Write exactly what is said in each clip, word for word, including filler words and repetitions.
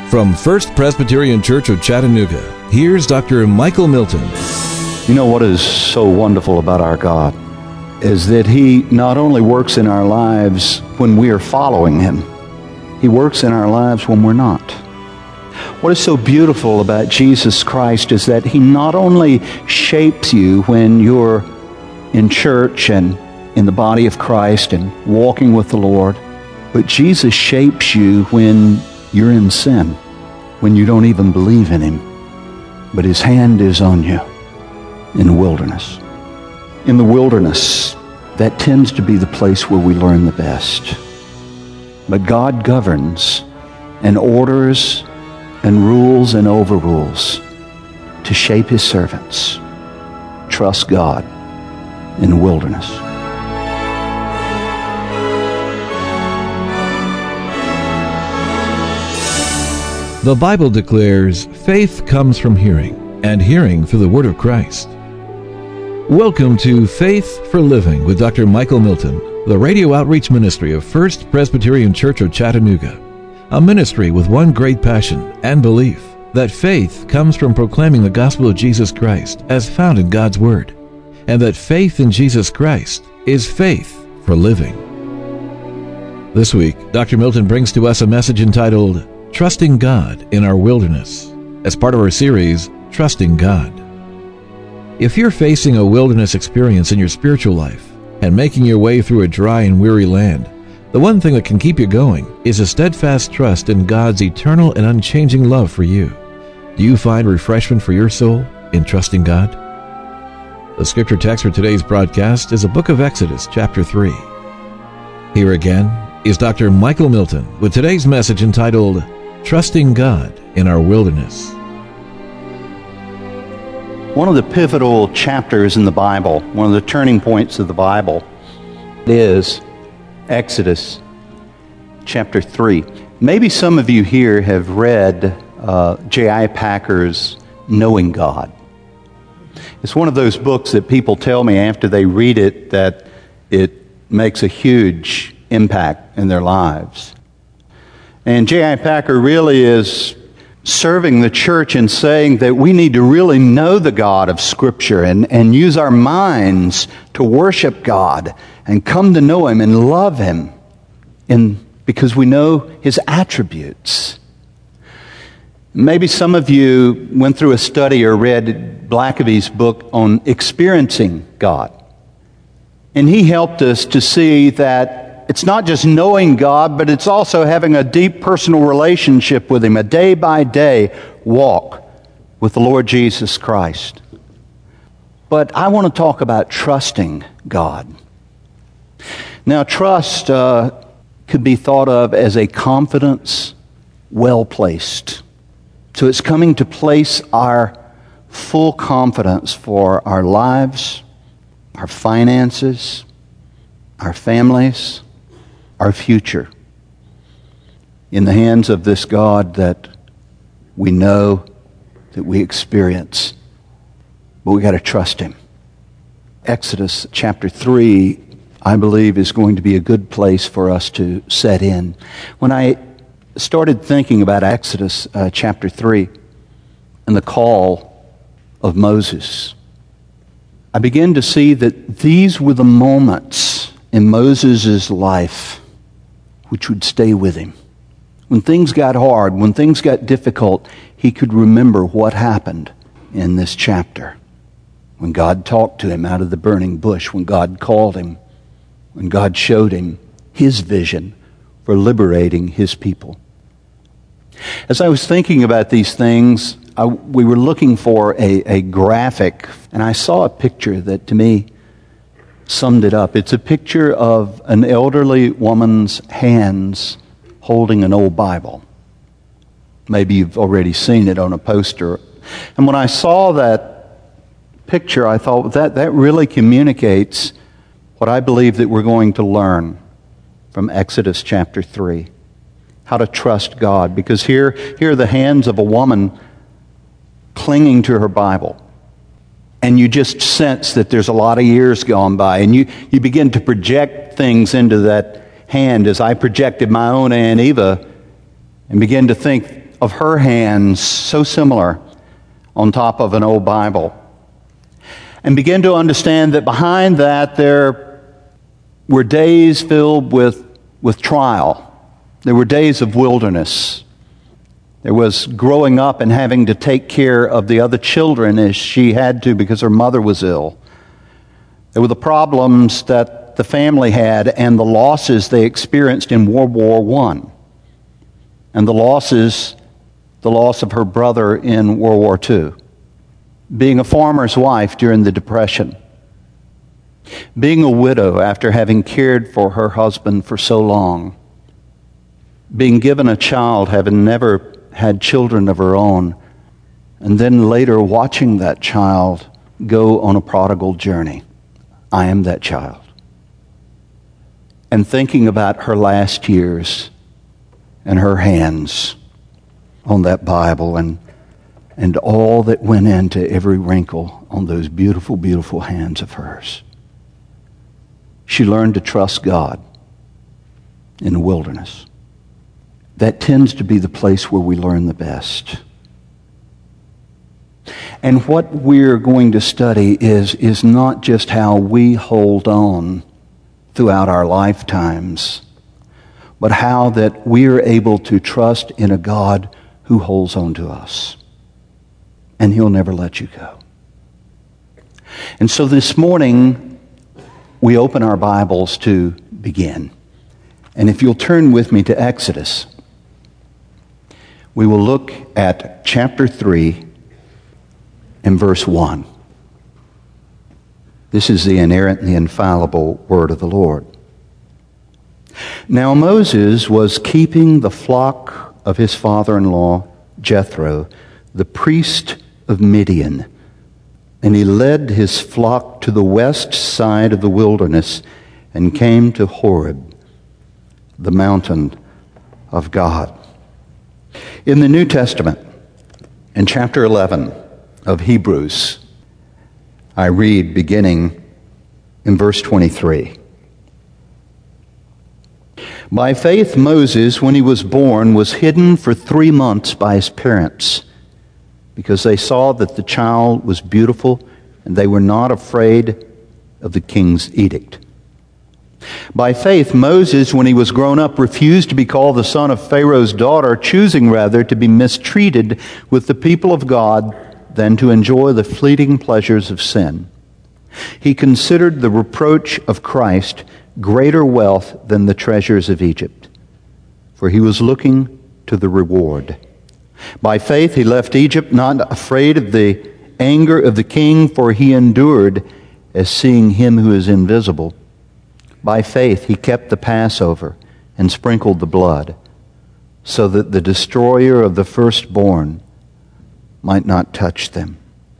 From First Presbyterian Church of Chattanooga, here's Doctor Michael Milton. You know what is so wonderful about our God is that He not only works in our lives when we are following Him, He works in our lives when we're not. What is so beautiful about Jesus Christ is that He not only shapes you when you're in church and in the body of Christ and walking with the Lord, but Jesus shapes you when you're in sin, when you don't even believe in Him, but His hand is on you in the wilderness. In the wilderness, that tends to be the place where we learn the best. But God governs and orders and rules and overrules to shape His servants. Trust God in the wilderness. The Bible declares faith comes from hearing, and hearing through the Word of Christ. Welcome to Faith for Living with Doctor Michael Milton, the radio outreach ministry of First Presbyterian Church of Chattanooga, a ministry with one great passion and belief that faith comes from proclaiming the gospel of Jesus Christ as found in God's Word, and that faith in Jesus Christ is faith for living. This week, Doctor Milton brings to us a message entitled Trusting God in Our Wilderness, as part of our series, Trusting God. If you're facing a wilderness experience in your spiritual life and making your way through a dry and weary land, the one thing that can keep you going is a steadfast trust in God's eternal and unchanging love for you. Do you find refreshment for your soul in trusting God? The scripture text for today's broadcast is the book of Exodus, chapter three. Here again is Doctor Michael Milton with today's message entitled, Trusting God in Our Wilderness. One of the pivotal chapters in the Bible, one of the turning points of the Bible, is Exodus chapter three. Maybe some of you here have read uh, J I Packer's Knowing God. It's one of those books that people tell me after they read it that it makes a huge impact in their lives. And J I Packer really is serving the church and saying that we need to really know the God of Scripture and, and use our minds to worship God and come to know Him and love Him in, because we know His attributes. Maybe some of you went through a study or read Blackaby's book on experiencing God. And he helped us to see that it's not just knowing God, but it's also having a deep personal relationship with Him, a day-by-day walk with the Lord Jesus Christ. But I want to talk about trusting God. Now, trust uh, could be thought of as a confidence well-placed. So it's coming to place our full confidence for our lives, our finances, our families, our future in the hands of this God that we know, that we experience, but we got to trust Him. Exodus chapter three, I believe, is going to be a good place for us to set in. When I started thinking about Exodus uh, chapter three and the call of Moses, I began to see that these were the moments in Moses' life which would stay with him. When things got hard, when things got difficult, he could remember what happened in this chapter. When God talked to him out of the burning bush, when God called him, when God showed him His vision for liberating His people. As I was thinking about these things, I, we were looking for a, a graphic, and I saw a picture that to me summed it up. It's a picture of an elderly woman's hands holding an old Bible. Maybe you've already seen it on a poster. And when I saw that picture, I thought that that really communicates what I believe that we're going to learn from Exodus chapter three. How to trust God. Because here, here are the hands of a woman clinging to her Bible. And you just sense that there's a lot of years gone by. And you, you begin to project things into that hand, as I projected my own Aunt Eva, and begin to think of her hands so similar on top of an old Bible, and begin to understand that behind that there were days filled with, with trial. There were days of wilderness. There was growing up and having to take care of the other children as she had to because her mother was ill. There were the problems that the family had and the losses they experienced in World War One, and the losses, the loss of her brother in World War Two. Being a farmer's wife during the Depression. Being a widow after having cared for her husband for so long. Being given a child, having never had children of her own, and then later watching that child go on a prodigal journey. I am that child. And thinking about her last years and her hands on that Bible and and all that went into every wrinkle on those beautiful, beautiful hands of hers. She learned to trust God in the wilderness. That tends to be the place where we learn the best. And what we're going to study is, is not just how we hold on throughout our lifetimes, but how that we are able to trust in a God who holds on to us. And He'll never let you go. And so this morning, we open our Bibles to begin. And if you'll turn with me to Exodus, we will look at chapter three and verse one. This is the inerrant and the infallible word of the Lord. Now Moses was keeping the flock of his father-in-law, Jethro, the priest of Midian, and he led his flock to the west side of the wilderness and came to Horeb, the mountain of God. In the New Testament, in chapter eleven of Hebrews, I read beginning in verse twenty-three. By faith, Moses, when he was born, was hidden for three months by his parents, because they saw that the child was beautiful, and they were not afraid of the king's edict. By faith, Moses, when he was grown up, refused to be called the son of Pharaoh's daughter, choosing rather to be mistreated with the people of God than to enjoy the fleeting pleasures of sin. He considered the reproach of Christ greater wealth than the treasures of Egypt, for he was looking to the reward. By faith he left Egypt, not afraid of the anger of the king, for he endured as seeing him who is invisible. By faith he kept the Passover and sprinkled the blood, so that the destroyer of the firstborn might not touch them.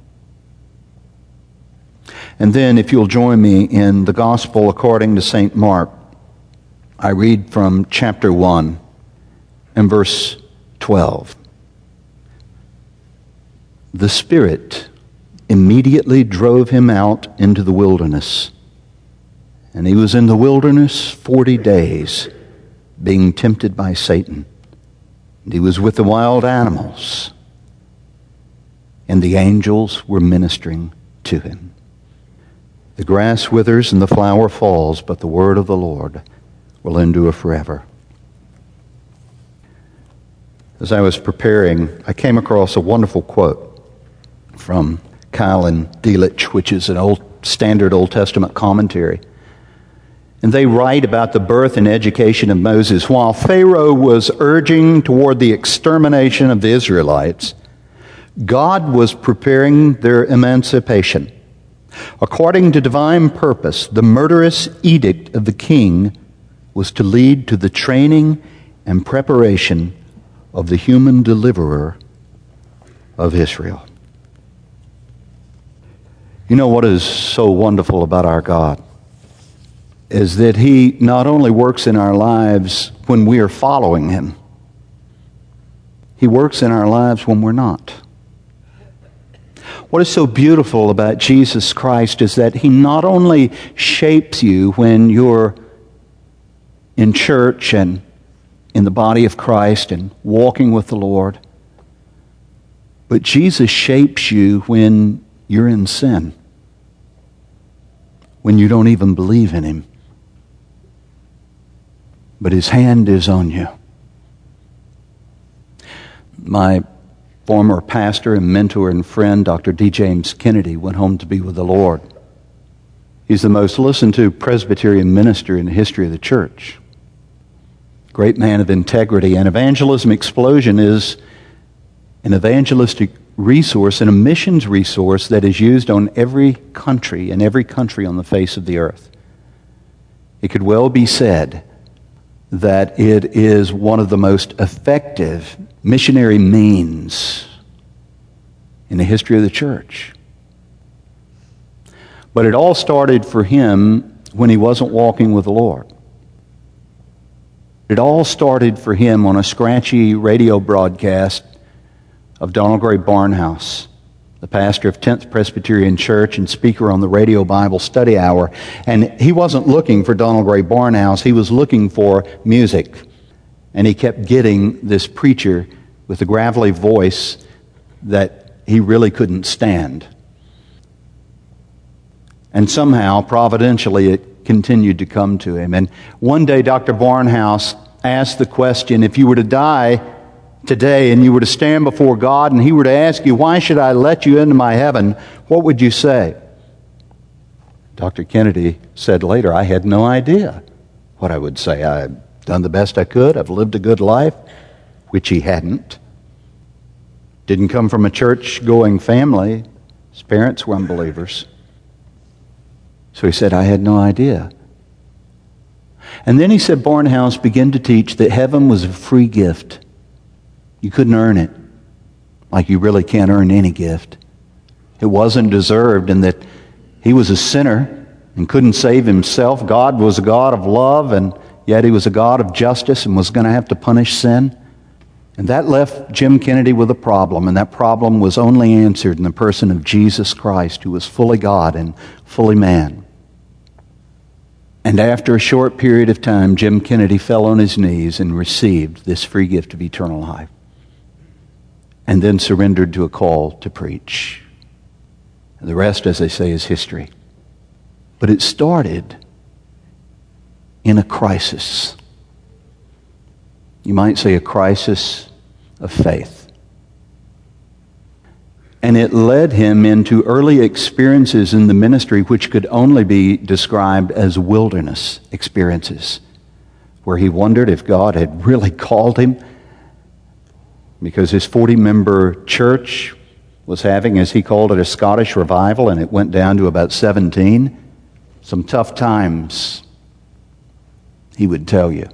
And then, if you'll join me in the Gospel according to Saint Mark, I read from chapter one and verse twelve. The Spirit immediately drove him out into the wilderness, and he was in the wilderness forty days, being tempted by Satan. And he was with the wild animals, and the angels were ministering to him. The grass withers and the flower falls, but the word of the Lord will endure forever. As I was preparing, I came across a wonderful quote from Keil and Delitzsch, which is an old standard Old Testament commentary. And they write about the birth and education of Moses. While Pharaoh was urging toward the extermination of the Israelites, God was preparing their emancipation. According to divine purpose, the murderous edict of the king was to lead to the training and preparation of the human deliverer of Israel. You know what is so wonderful about our God is that He not only works in our lives when we are following Him, He works in our lives when we're not. What is so beautiful about Jesus Christ is that He not only shapes you when you're in church and in the body of Christ and walking with the Lord, But Jesus shapes you when you're in sin, when you don't even believe in Him. But His hand is on you. My former pastor and mentor and friend, Doctor D. James Kennedy, went home to be with the Lord. He's the most listened to Presbyterian minister in the history of the church. Great man of integrity. And Evangelism Explosion is an evangelistic resource and a missions resource that is used on every country, in every country on the face of the earth. It could well be said that it is one of the most effective missionary means in the history of the church. But it all started for him when he wasn't walking with the Lord. It all started for him on a scratchy radio broadcast of Donald Gray Barnhouse, the pastor of tenth Presbyterian Church and speaker on the Radio Bible Study Hour. And he wasn't looking for Donald Gray Barnhouse, he was looking for music. And he kept getting this preacher with a gravelly voice that he really couldn't stand. And somehow, providentially, it continued to come to him. And one day, Doctor Barnhouse asked the question, if you were to die today and you were to stand before God and He were to ask you, why should I let you into my heaven, what would you say? Doctor Kennedy said later, I had no idea what I would say. I've done the best I could. I've lived a good life, which he hadn't. Didn't come from a church-going family. His parents were unbelievers. So he said, I had no idea. And then he said, Barnhouse began to teach that heaven was a free gift. You couldn't earn it, like you really can't earn any gift. It wasn't deserved, and that he was a sinner and couldn't save himself. God was a God of love, and yet He was a God of justice and was going to have to punish sin. And that left Jim Kennedy with a problem, and that problem was only answered in the person of Jesus Christ, who was fully God and fully man. And after a short period of time, Jim Kennedy fell on his knees and received this free gift of eternal life, and then surrendered to a call to preach. And the rest, as they say, is history. But it started in a crisis. You might say a crisis of faith. And it led him into early experiences in the ministry which could only be described as wilderness experiences, where he wondered if God had really called him, because his forty-member church was having, as he called it, a Scottish revival, and it went down to about seventeen. Some tough times, he would tell you.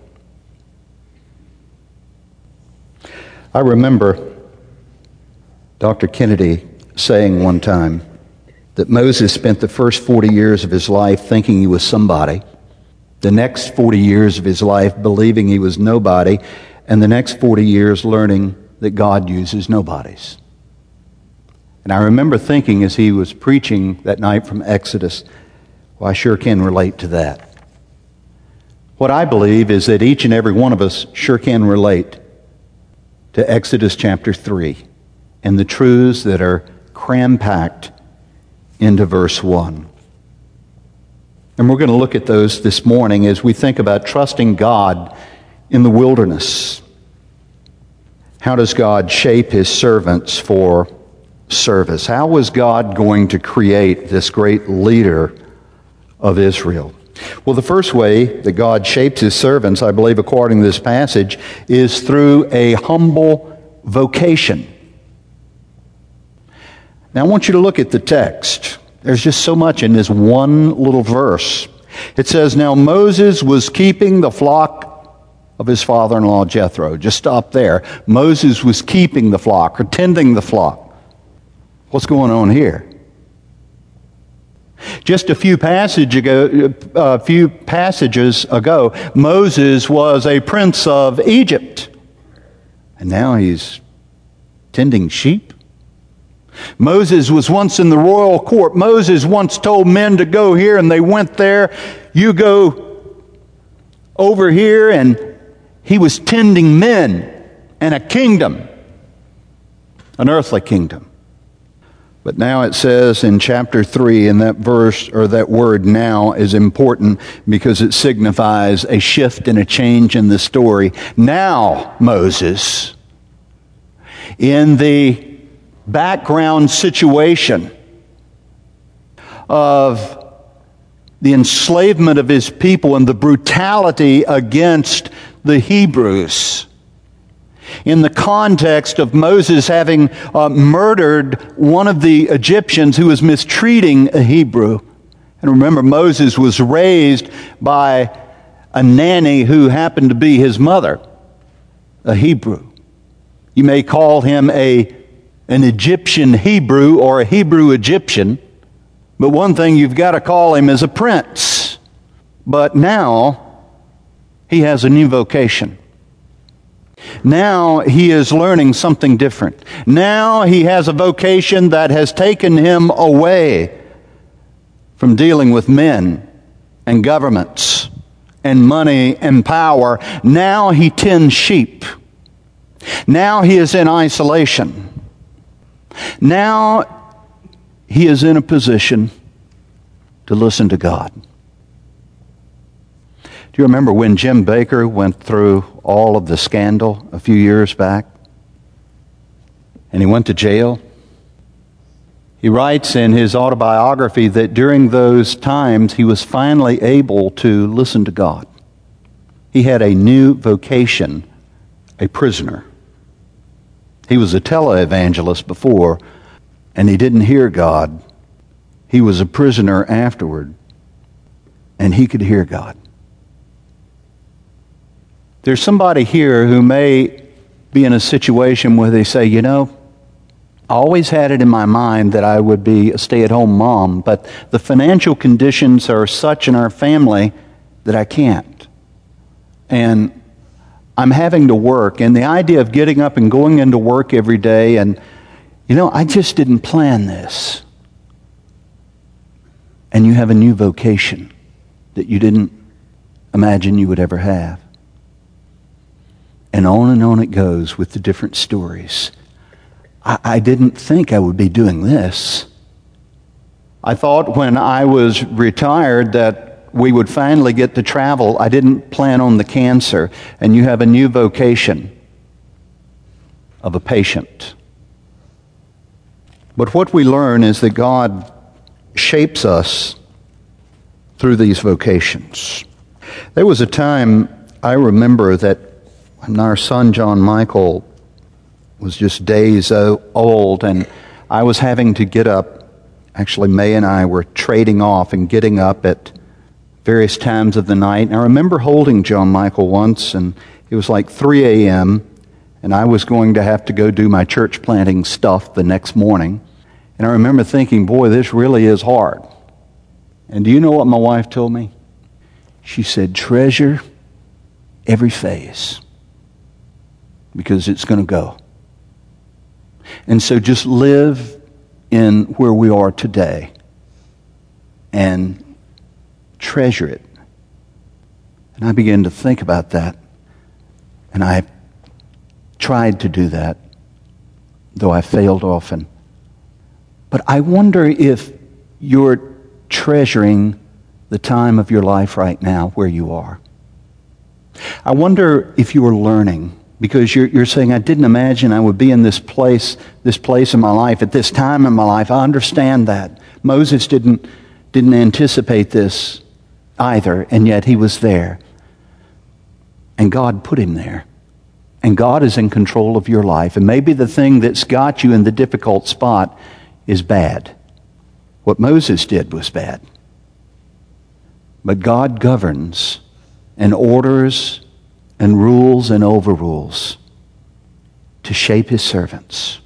I remember Doctor Kennedy saying one time that Moses spent the first forty years of his life thinking he was somebody, the next forty years of his life believing he was nobody, and the next forty years learning that God uses nobodies. And I remember thinking as he was preaching that night from Exodus, well, I sure can relate to that. What I believe is that each and every one of us sure can relate to Exodus chapter three and the truths that are cram-packed into verse one. And we're going to look at those this morning as we think about trusting God in the wilderness. How does God shape His servants for service? How was God going to create this great leader of Israel? Well, the first way that God shapes His servants, I believe, according to this passage, is through a humble vocation. Now, I want you to look at the text. There's just so much in this one little verse. It says, now Moses was keeping the flock of his father-in-law Jethro. Just stop there. Moses was keeping the flock, or tending the flock. What's going on here? Just a few passage ago, a few passages ago, Moses was a prince of Egypt, and now he's tending sheep. Moses was once in the royal court. Moses once told men to go here, and they went there. You go over here, and he was tending men and a kingdom. an earthly kingdom. But now it says in chapter three, and that verse or that word now is important because it signifies a shift and a change in the story. Now, Moses, in the background situation of the enslavement of his people and the brutality against the Hebrews, in the context of Moses having uh, murdered one of the Egyptians who was mistreating a Hebrew. And remember, Moses was raised by a nanny who happened to be his mother, a Hebrew. You may call him a, an Egyptian Hebrew or a Hebrew Egyptian, but one thing you've got to call him is a prince. But now he has a new vocation. Now he is learning something different. Now he has a vocation that has taken him away from dealing with men and governments and money and power. Now he tends sheep. Now he is in isolation. Now he is in a position to listen to God. Do you remember when Jim Bakker went through all of the scandal a few years back? And he went to jail? He writes in his autobiography that during those times he was finally able to listen to God. He had a new vocation, a prisoner. He was a televangelist before, and he didn't hear God. He was a prisoner afterward, and he could hear God. There's somebody here who may be in a situation where they say, you know, I always had it in my mind that I would be a stay-at-home mom, but the financial conditions are such in our family that I can't. And I'm having to work, and the idea of getting up and going into work every day, and, you know, I just didn't plan this. And you have a new vocation that you didn't imagine you would ever have. And on and on it goes with the different stories. I, I didn't think I would be doing this. I thought when I was retired that we would finally get to travel. I didn't plan on the cancer. And you have a new vocation of a patient. But what we learn is that God shapes us through these vocations. There was a time I remember that when our son John Michael was just days old, and I was having to get up. Actually, May and I were trading off and getting up at various times of the night. And I remember holding John Michael once, and it was like three a.m., and I was going to have to go do my church planting stuff the next morning. And I remember thinking, boy, this really is hard. And do you know what my wife told me? She said, treasure every phase, because it's going to go. And so just live in where we are today and treasure it. And I began to think about that. And I tried to do that, though I failed often. But I wonder if you're treasuring the time of your life right now where you are. I wonder if you are learning, because you're, you're saying, I didn't imagine I would be in this place, this place in my life, at this time in my life. I understand that. Moses didn't, didn't anticipate this either, and yet he was there. And God put him there. And God is in control of your life. And maybe the thing that's got you in the difficult spot is bad. What Moses did was bad. But God governs and orders and rules and overrules to shape his servants.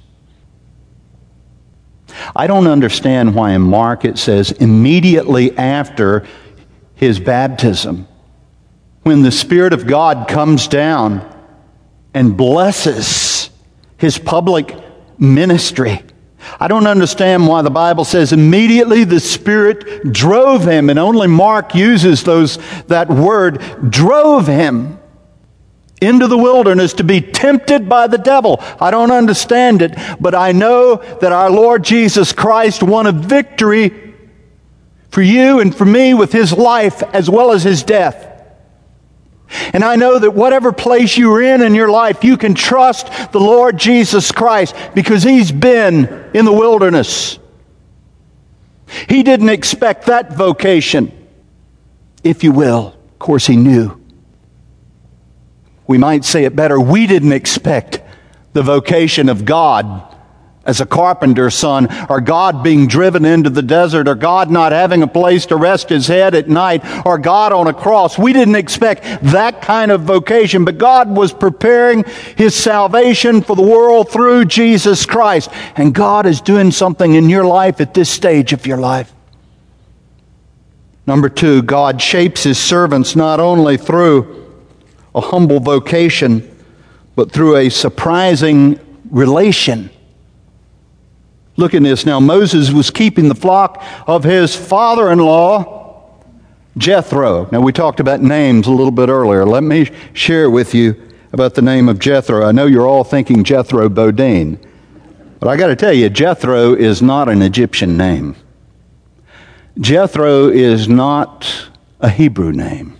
I don't understand why in Mark it says immediately after his baptism, when the Spirit of God comes down and blesses his public ministry. I don't understand why the Bible says immediately the Spirit drove him, and only Mark uses those that word, drove him, into the wilderness to be tempted by the devil. I don't understand it, but I know that our Lord Jesus Christ won a victory for you and for me with His life as well as His death. And I know that whatever place you're in in your life, you can trust the Lord Jesus Christ because He's been in the wilderness. He didn't expect that vocation, if you will. Of course, He knew. We might say it better, we didn't expect the vocation of God as a carpenter's son, or God being driven into the desert, or God not having a place to rest His head at night, or God on a cross. We didn't expect that kind of vocation, but God was preparing His salvation for the world through Jesus Christ. And God is doing something in your life at this stage of your life. Number two, God shapes His servants not only through a humble vocation, but through a surprising relation. Look at this now. Moses was keeping the flock of his father-in-law, Jethro. Now, we talked about names a little bit earlier. Let me share with you about the name of Jethro. I know you're all thinking Jethro Bodine, but I got to tell you, Jethro is not an Egyptian name. Jethro is not a Hebrew name.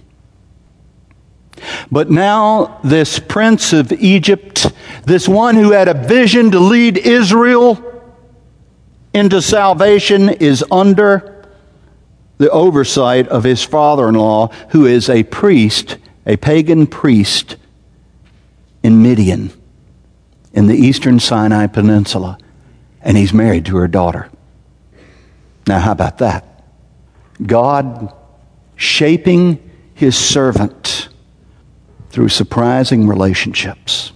But now this prince of Egypt, this one who had a vision to lead Israel into salvation, is under the oversight of his father-in-law, who is a priest, a pagan priest in Midian, in the eastern Sinai Peninsula. And he's married to her daughter. Now, how about that? God shaping His servant through surprising relationships.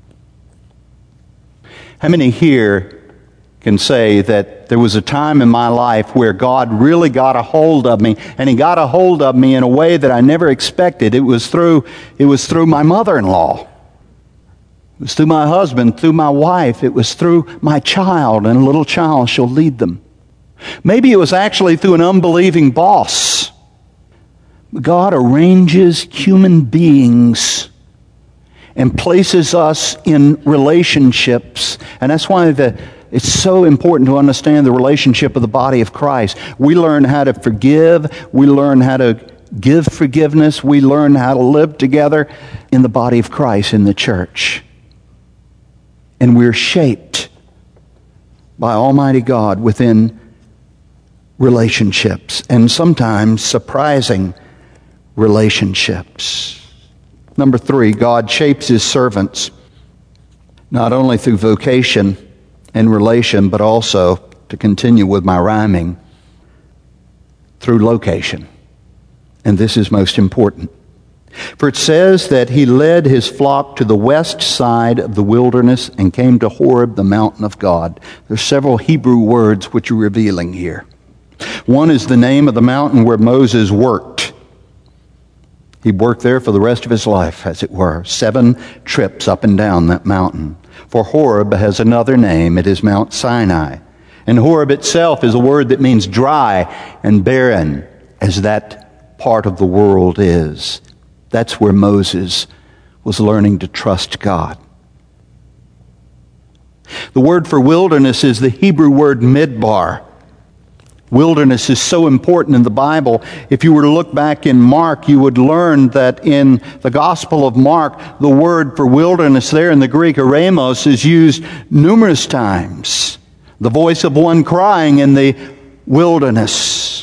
How many here can say that there was a time in my life where God really got a hold of me, and He got a hold of me in a way that I never expected? It was through, it was through my mother-in-law. It was through my husband, through my wife. It was through my child, and a little child shall lead them. Maybe it was actually through an unbelieving boss. God arranges human beings and places us in relationships. And that's why the, it's so important to understand the relationship of the body of Christ. We learn how to forgive. We learn how to give forgiveness. We learn how to live together in the body of Christ, in the church. And we're shaped by Almighty God within relationships, and sometimes surprising relationships. Number three, God shapes His servants not only through vocation and relation, but also, to continue with my rhyming, through location. And this is most important. For it says that He led His flock to the west side of the wilderness and came to Horeb, the mountain of God. There's several Hebrew words which are revealing here. One is the name of the mountain where Moses worked. He worked there for the rest of his life, as it were. Seven trips up and down that mountain. For Horeb has another name. It is Mount Sinai. And Horeb itself is a word that means dry and barren, as that part of the world is. That's where Moses was learning to trust God. The word for wilderness is the Hebrew word midbar. Wilderness is so important in the Bible. If you were to look back in Mark, you would learn that in the Gospel of Mark, the word for wilderness there in the Greek, eremos, is used numerous times. The voice of one crying in the wilderness.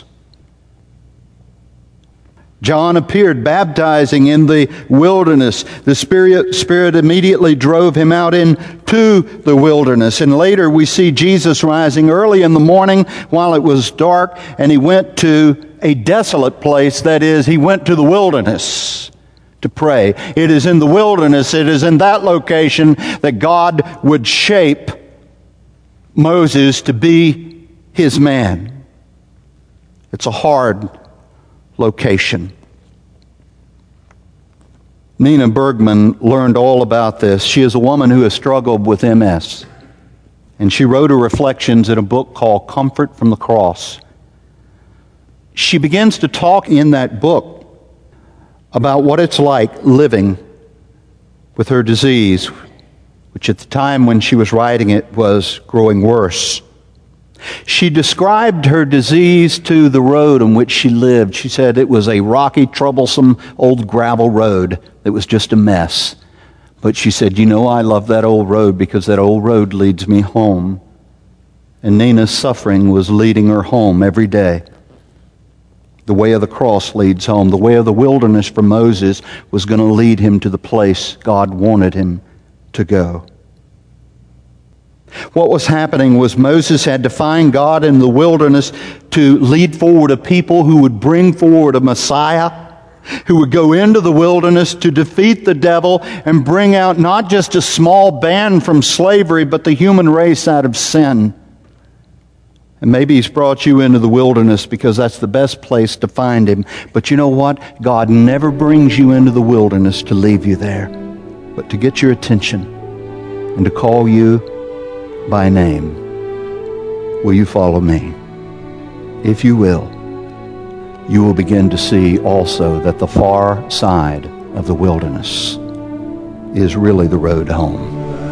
John appeared baptizing in the wilderness. The Spirit, Spirit immediately drove him out into the wilderness. And later we see Jesus rising early in the morning while it was dark, and He went to a desolate place. That is, He went to the wilderness to pray. It is in the wilderness, it is in that location that God would shape Moses to be His man. It's a hard location. Nina Bergman learned all about this. She is a woman who has struggled with M S. And she wrote her reflections in a book called Comfort from the Cross. She begins to talk in that book about what it's like living with her disease, which at the time when she was writing it was growing worse. She described her disease to the road on which she lived. She said it was a rocky, troublesome old gravel road that was just a mess. But she said, you know, I love that old road because that old road leads me home. And Nina's suffering was leading her home every day. The way of the cross leads home. The way of the wilderness for Moses was going to lead him to the place God wanted him to go. What was happening was Moses had to find God in the wilderness to lead forward a people who would bring forward a Messiah, who would go into the wilderness to defeat the devil and bring out not just a small band from slavery, but the human race out of sin. And maybe He's brought you into the wilderness because that's the best place to find Him. But you know what? God never brings you into the wilderness to leave you there, but to get your attention and to call you by name. Will you follow me? If you will, you will begin to see also that the far side of the wilderness is really the road home.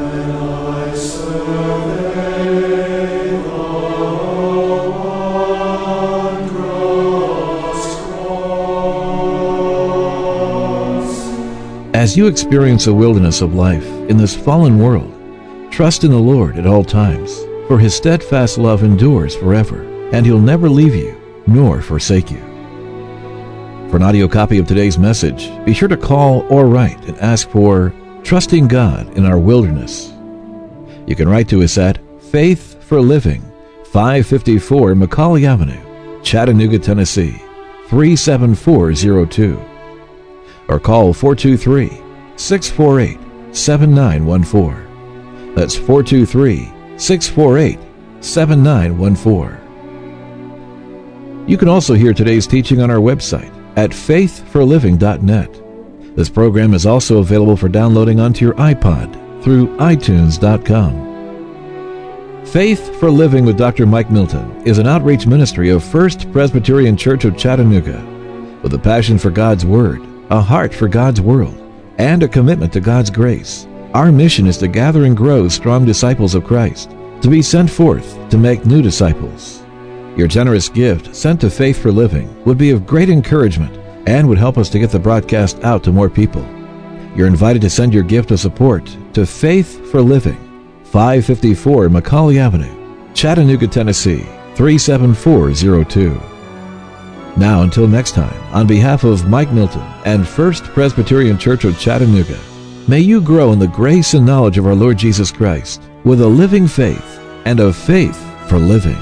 As you experience the wilderness of life in this fallen world, trust in the Lord at all times, for His steadfast love endures forever, and He'll never leave you nor forsake you. For an audio copy of today's message, be sure to call or write and ask for Trusting God in Our Wilderness. You can write to us at Faith for Living, five fifty-four Macaulay Avenue, Chattanooga, Tennessee, three seven four zero two. Or call four two three, six four eight, seven nine one four. That's four two three, six four eight, seven nine one four. You can also hear today's teaching on our website at faith for living dot net. This program is also available for downloading onto your iPod through i tunes dot com. Faith for Living with Doctor Mike Milton is an outreach ministry of First Presbyterian Church of Chattanooga. With a passion for God's Word, a heart for God's world, and a commitment to God's grace, our mission is to gather and grow strong disciples of Christ, to be sent forth to make new disciples. Your generous gift sent to Faith for Living would be of great encouragement and would help us to get the broadcast out to more people. You're invited to send your gift of support to Faith for Living, five fifty-four Macaulay Avenue, Chattanooga, Tennessee, three seven four zero two. Now, until next time, on behalf of Mike Milton and First Presbyterian Church of Chattanooga, may you grow in the grace and knowledge of our Lord Jesus Christ with a living faith and a faith for living.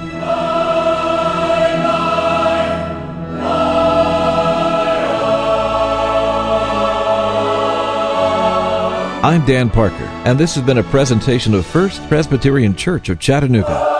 I'm Dan Parker, and this has been a presentation of First Presbyterian Church of Chattanooga.